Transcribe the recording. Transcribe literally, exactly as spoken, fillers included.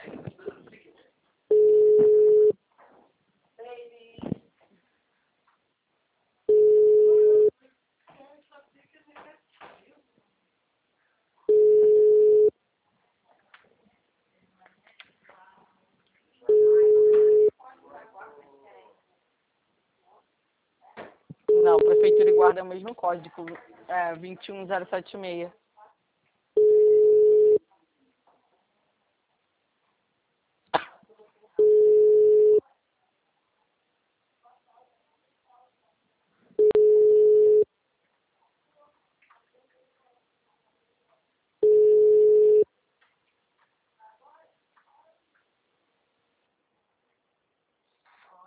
Não, a prefeitura guarda o mesmo código, é vinte e um zero sete seis.